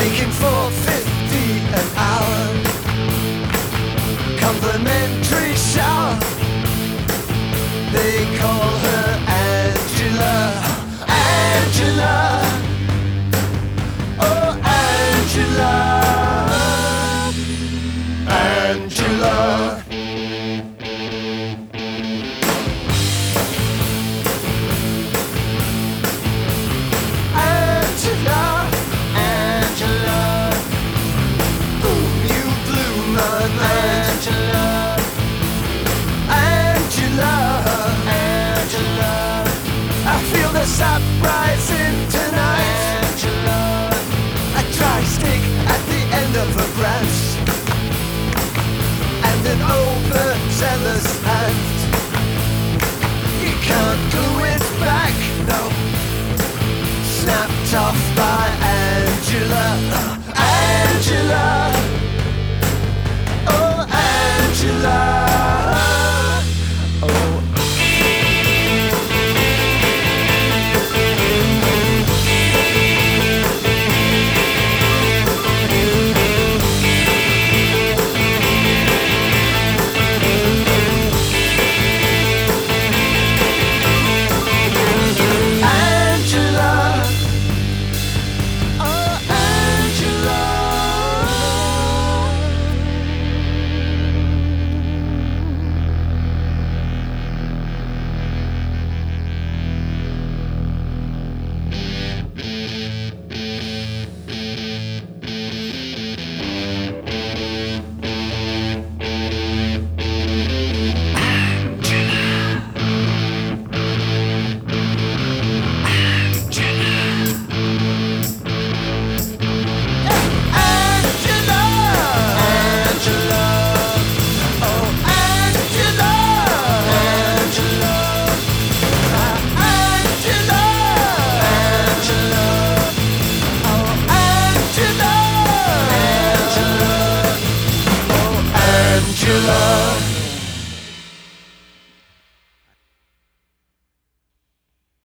making $4.50 an hour. Complimentary shower. They call her Angela. Angela. Oh, Angela. Angela. Uprising tonight, Angela. A dry stick at the end of a branch, and an overzealous hand. You can't glue it back, no. Snapped off by Angela. Angela.